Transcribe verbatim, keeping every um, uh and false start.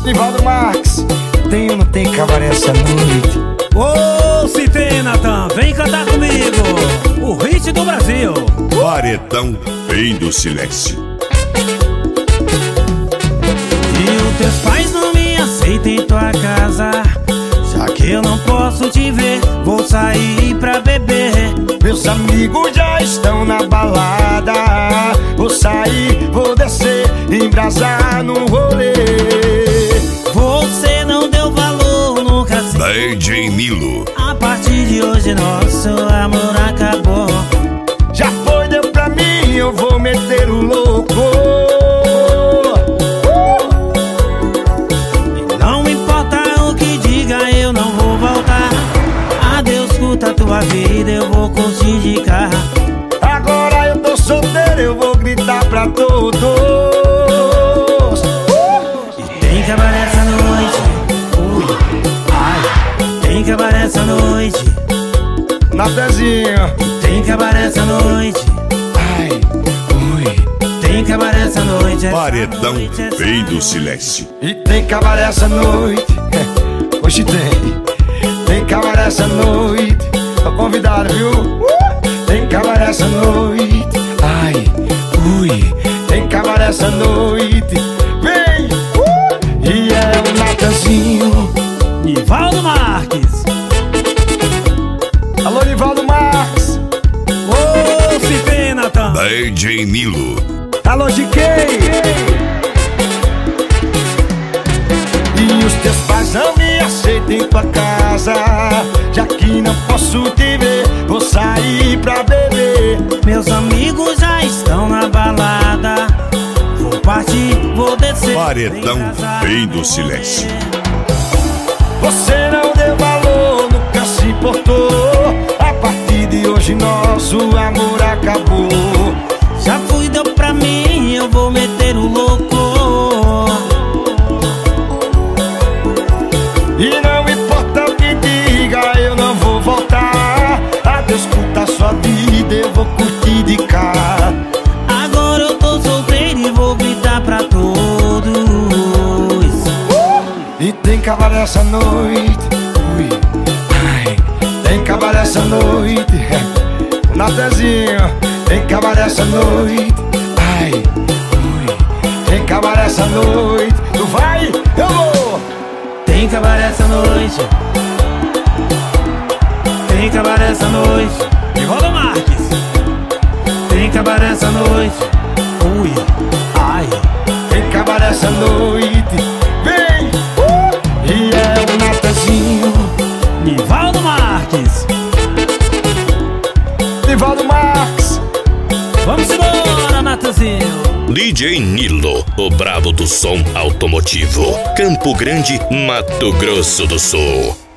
Nivaldo Marques, tem ou não tem cabaré essa noite? Ô, oh, se tem, Natan, vem cantar comigo o hit do Brasil. Paredão Rei do Silêncio. E os teus pais não me aceitam em tua casa, já que eu não posso te ver, vou sair pra beber. Meus amigos já estão na balada, vou sair, vou descer, embrasar no rolê. Você não deu valor, nunca se D J Nilo. A partir de hoje nosso amor acabou. Já foi, deu pra mim, eu vou meter o louco. E não importa o que diga, eu não vou voltar. Adeus, curta a tua vida, eu vou curtir de cá. Agora eu tô solteiro, eu vou gritar pra todos. E tem cabaré essa noite, ui, ai. Tem cabaré essa noite, Natanzinho. tem cabaré essa noite, Ai, ui. tem cabaré essa noite. Essa Paredão noite, essa Rei do noite. Silêncio. E tem cabaré essa noite. Hoje tem. Tem cabaré essa noite. Tô convidado, viu? Uh! Tem cabaré essa noite. Ai, ui. Tem cabaré essa noite. Vem! Uh! E é o Natanzinho. Nivaldo Marques. Alô, Nivaldo Marques. Ô, oh, se tem, Natan. D J Nilo. Alô, G K. E os teus pais não me aceitam em tua casa, já que não posso te ver, vou sair pra beber. Meus amigos já estão na balada, vou partir, vou descer. Paredão vem casar, Rei do vou Silêncio. morrer. Você não deu valor, nunca se importou. A partir de hoje nosso amor acabou. Já fui, deu pra mim, eu vou meter o louco. E não importa o que diga, eu não vou voltar. Adeus, curta a sua vida, eu vou curtir de cá. Agora eu tô solteiro e vou gritar pra todos. E tem cabaré essa noite, ui, ai. Tem cabaré essa noite, o Natanzinho. Tem cabaré essa noite, ai, ui. Tem cabaré essa noite, tu vai, eu vou. Tem cabaré essa noite, tem cabaré essa noite. Nivaldo Marques. Tem cabaré essa noite, ui, ai. Tem cabaré essa noite, vem, uh! E é o Natanzinho. Nivaldo Marques. Nivaldo Marques. Vamos embora, Natanzinho. D J Nilo, o brabo do som automotivo. Campo Grande, Mato Grosso do Sul.